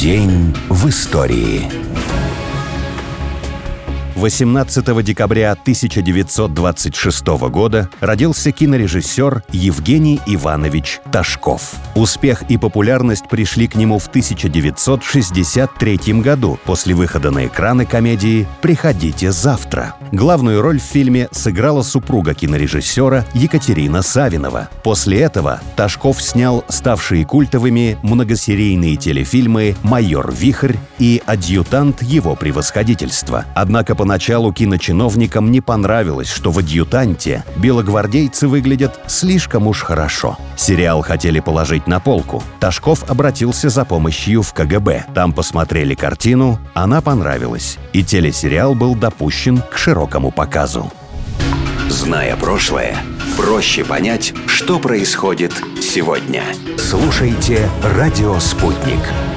День в истории. 18 декабря 1926 года родился кинорежиссер Евгений Иванович Ташков. Успех и популярность пришли к нему в 1963 году после выхода на экраны комедии «Приходите завтра». Главную роль в фильме сыграла супруга кинорежиссера Екатерина Савинова. После этого Ташков снял ставшие культовыми многосерийные телефильмы «Майор Вихрь» и «Адъютант его превосходительства». Однако поначалу киночиновникам не понравилось, что в «Адъютанте» белогвардейцы выглядят слишком уж хорошо. Сериал хотели положить на полку. Ташков обратился за помощью в КГБ. Там посмотрели картину, она понравилась, и телесериал был допущен к широкому показу. Зная прошлое, проще понять, что происходит сегодня. Слушайте «Радио Спутник».